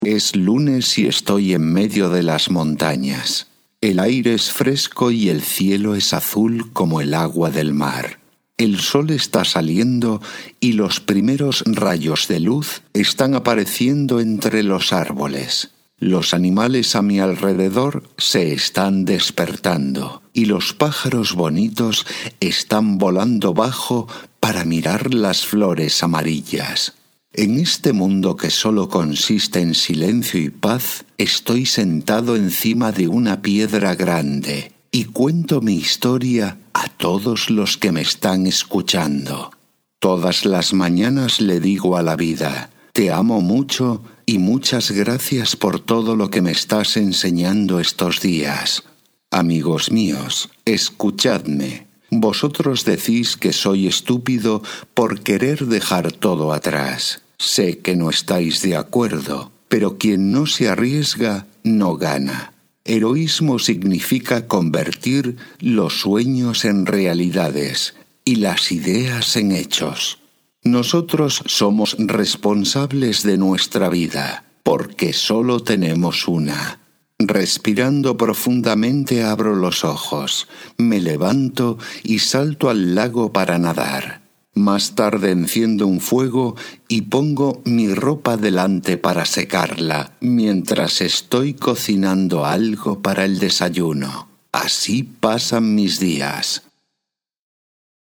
Es lunes y estoy en medio de las montañas. El aire es fresco y el cielo es azul como el agua del mar. El sol está saliendo y los primeros rayos de luz están apareciendo entre los árboles. Los animales a mi alrededor se están despertando y los pájaros bonitos están volando bajo para mirar las flores amarillas. En este mundo que solo consiste en silencio y paz, estoy sentado encima de una piedra grande y cuento mi historia a todos los que me están escuchando. Todas las mañanas le digo a la vida: te amo mucho y muchas gracias por todo lo que me estás enseñando estos días. Amigos míos, escuchadme. Vosotros decís que soy estúpido por querer dejar todo atrás. Sé que no estáis de acuerdo, pero quien no se arriesga no gana. Heroísmo significa convertir los sueños en realidades y las ideas en hechos. Nosotros somos responsables de nuestra vida, porque solo tenemos una. Respirando profundamente abro los ojos, me levanto y salto al lago para nadar. Más tarde enciendo un fuego y pongo mi ropa delante para secarla, mientras estoy cocinando algo para el desayuno. Así pasan mis días.